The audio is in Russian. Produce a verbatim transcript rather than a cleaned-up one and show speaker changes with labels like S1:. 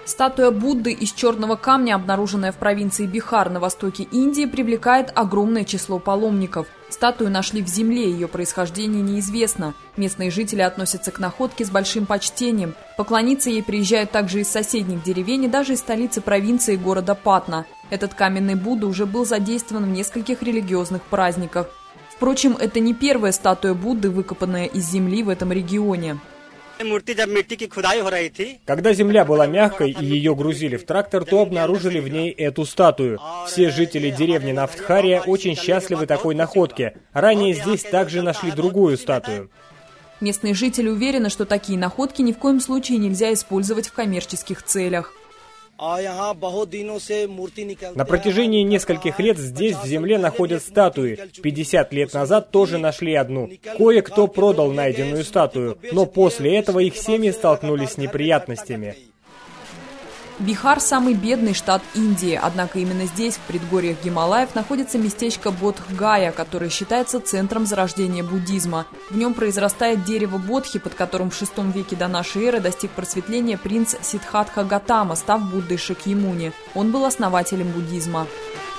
S1: Статуя Будды из черного камня, обнаруженная в провинции Бихар на востоке Индии, привлекает огромное число паломников. Статую нашли в земле, ее происхождение неизвестно. Местные жители относятся к находке с большим почтением. Поклониться ей приезжают также из соседних деревень и даже из столицы провинции города Патна. Этот каменный Будда уже был задействован в нескольких религиозных праздниках. Впрочем, это не первая статуя Будды, выкопанная из земли в этом регионе.
S2: Когда земля была мягкой и ее грузили в трактор, то обнаружили в ней эту статую. Все жители деревни Навтхария очень счастливы такой находке. Ранее здесь также нашли другую статую.
S1: Местные жители уверены, что такие находки ни в коем случае нельзя использовать в коммерческих целях.
S2: На протяжении нескольких лет здесь в земле находят статуи. пятьдесят лет назад тоже нашли одну. Кое-кто продал найденную статую, но после этого их семьи столкнулись с неприятностями.
S1: Бихар – самый бедный штат Индии, однако именно здесь, в предгорьях Гималаев, находится местечко Бодх-Гая, которое считается центром зарождения буддизма. В нем произрастает дерево Бодхи, под которым в шестом веке до нашей эры достиг просветления принц Сиддхартха Гатама, став Буддой Шакьямуни. Он был основателем буддизма.